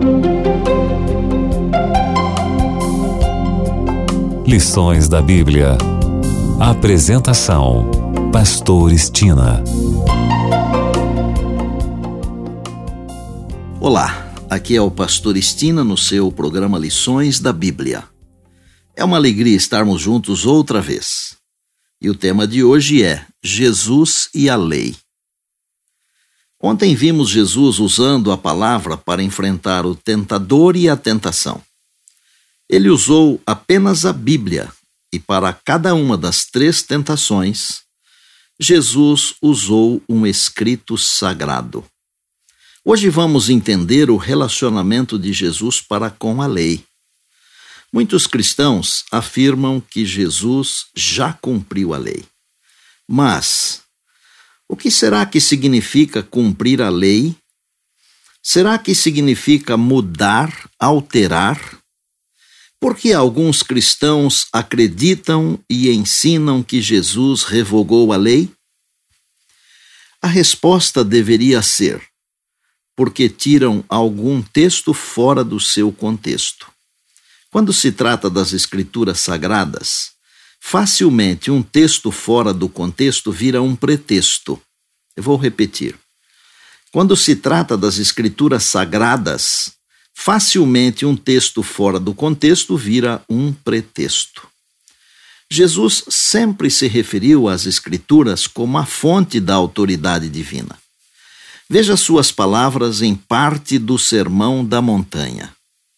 Lições da Bíblia. Apresentação: Pastor Estina. Olá, aqui é o Pastor Estina no seu programa Lições da Bíblia. É uma alegria estarmos juntos outra vez. E o tema de hoje é Jesus e a Lei. Ontem vimos Jesus usando a palavra para enfrentar o tentador e a tentação. Ele usou apenas a Bíblia, e para cada uma das 3 tentações, Jesus usou um escrito sagrado. Hoje vamos entender o relacionamento de Jesus para com a lei. Muitos cristãos afirmam que Jesus já cumpriu a lei. Mas o que será que significa cumprir a lei? Será que significa mudar, alterar? Porque alguns cristãos acreditam e ensinam que Jesus revogou a lei? A resposta deveria ser: porque tiram algum texto fora do seu contexto. Quando se trata das Escrituras Sagradas, facilmente um texto fora do contexto vira um pretexto. Eu vou repetir. Quando se trata das Escrituras Sagradas, facilmente um texto fora do contexto vira um pretexto. Jesus sempre se referiu às Escrituras como a fonte da autoridade divina. Veja suas palavras em parte do Sermão da Montanha.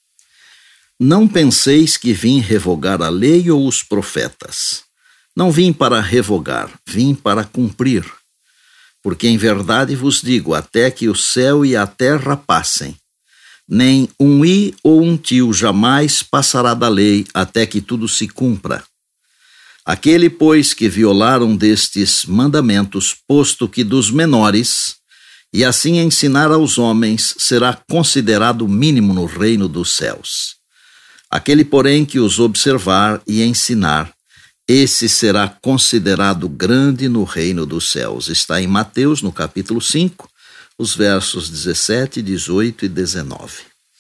Não penseis que vim revogar a lei ou os profetas. Não vim para revogar, vim para cumprir. Porque em verdade vos digo, até que o céu e a terra passem, nem um i ou um tio jamais passará da lei até que tudo se cumpra. Aquele, pois, que violar um destes mandamentos, posto que dos menores, e assim ensinar aos homens, será considerado mínimo no reino dos céus. Aquele, porém, que os observar e ensinar, esse será considerado grande no reino dos céus. Está em Mateus, no capítulo 5, os versos 17, 18 e 19.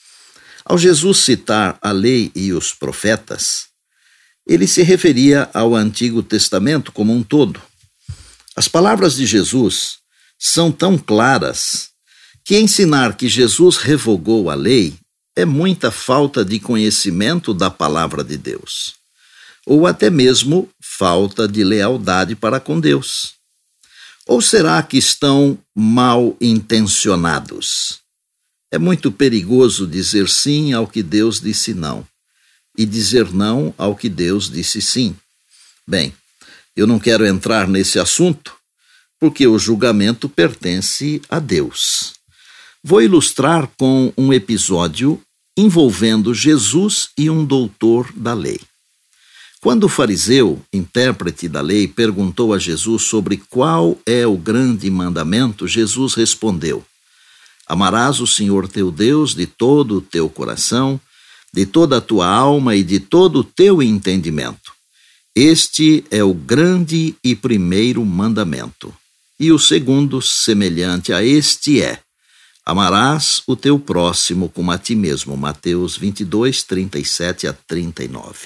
Ao Jesus citar a lei e os profetas, ele se referia ao Antigo Testamento como um todo. As palavras de Jesus são tão claras que ensinar que Jesus revogou a lei é muita falta de conhecimento da palavra de Deus, ou até mesmo falta de lealdade para com Deus. Ou será que estão mal intencionados? É muito perigoso dizer sim ao que Deus disse não, e dizer não ao que Deus disse sim. Bem, eu não quero entrar nesse assunto, porque o julgamento pertence a Deus. Vou ilustrar com um episódio envolvendo Jesus e um doutor da lei. Quando o fariseu, intérprete da lei, perguntou a Jesus sobre qual é o grande mandamento, Jesus respondeu: amarás o Senhor teu Deus de todo o teu coração, de toda a tua alma e de todo o teu entendimento. Este é o grande e primeiro mandamento. E o segundo, semelhante a este, é: amarás o teu próximo como a ti mesmo. Mateus 22, 37 a 39.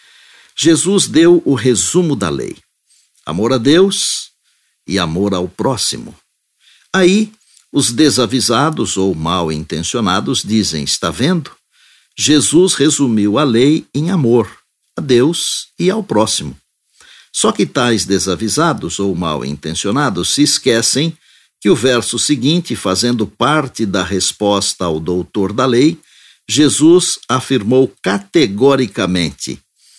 Jesus deu o resumo da lei: amor a Deus e amor ao próximo. Aí, os desavisados ou mal intencionados dizem: está vendo? Jesus resumiu a lei em amor a Deus e ao próximo. Só que tais desavisados ou mal intencionados se esquecem que o verso seguinte, fazendo parte da resposta ao doutor da lei, Jesus afirmou categoricamente: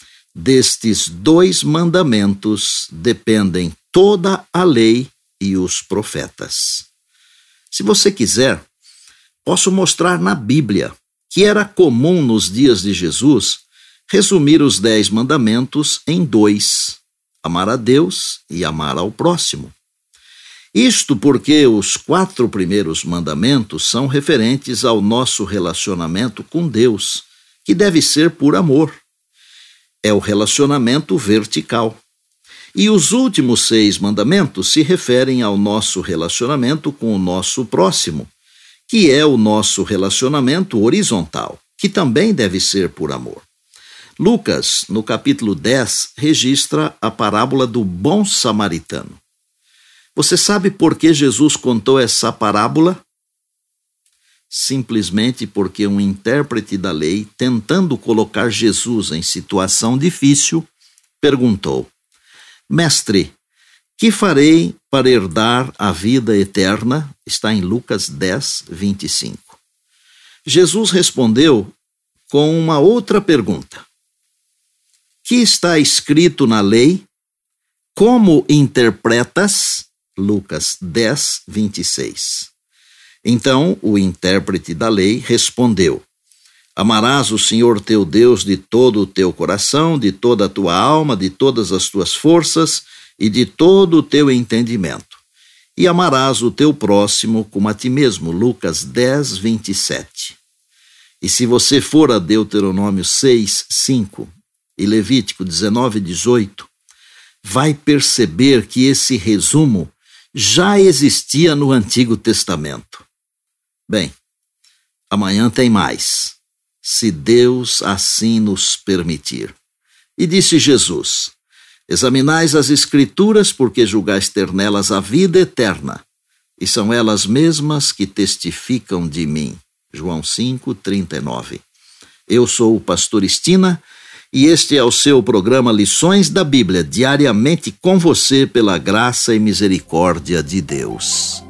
destes 2 mandamentos dependem toda a lei e os profetas. Se você quiser, posso mostrar na Bíblia que era comum nos dias de Jesus resumir os 10 mandamentos em 2: amar a Deus e amar ao próximo. Isto porque os 4 primeiros mandamentos são referentes ao nosso relacionamento com Deus, que deve ser por amor. É o relacionamento vertical. E os últimos 6 mandamentos se referem ao nosso relacionamento com o nosso próximo, que é o nosso relacionamento horizontal, que também deve ser por amor. Lucas, no capítulo 10, registra a parábola do bom samaritano. Você sabe por que Jesus contou essa parábola? Simplesmente porque um intérprete da lei, tentando colocar Jesus em situação difícil, perguntou: Mestre, que farei para herdar a vida eterna? Está em Lucas 10, 25. Jesus respondeu com uma outra pergunta: que está escrito na lei? Como interpretas? Lucas 10, 26. Então o intérprete da lei respondeu: Amarás o Senhor teu Deus de todo o teu coração, de toda a tua alma, de todas as tuas forças e de todo o teu entendimento. E amarás o teu próximo como a ti mesmo. Lucas 10, 27. E se você for a Deuteronômio 6, 5 e Levítico 19, 18, vai perceber que esse resumo já existia no Antigo Testamento. Bem, amanhã tem mais, se Deus assim nos permitir. E disse Jesus: Examinais as Escrituras, porque julgais ter nelas a vida eterna, e são elas mesmas que testificam de mim. João 5, 39. Eu sou o pastor Estina, e este é o seu programa Lições da Bíblia, diariamente com você pela graça e misericórdia de Deus.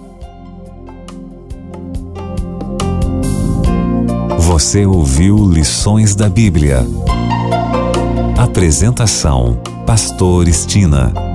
Você ouviu Lições da Bíblia. Apresentação: Pastor Estina.